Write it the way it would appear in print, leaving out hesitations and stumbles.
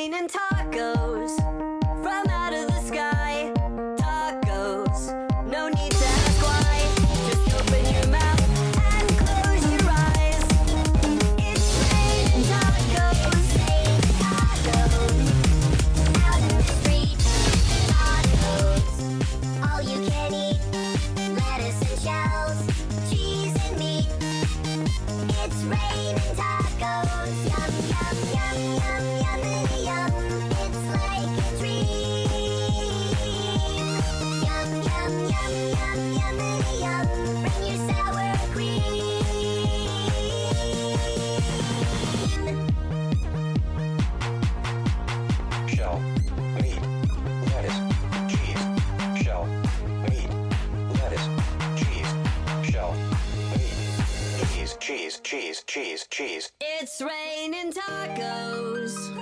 raining tacos from out of the sky. Tacos, no need to ask why. Just open your mouth and close your eyes. It's raining tacos, tacos. Out in the street, tacos. All you can eat, lettuce and shells, cheese and meat. It's raining tacos. Yum, yum, yum, yum, yummity yum. It's like a dream. Yum, yum, yum, yum, yummity yum. Bring your sour cream. Shell, meat, lettuce, cheese, shell, meat, lettuce, cheese, shell, meat, cheese, cheese, cheese, cheese, cheese. It's raining tacos.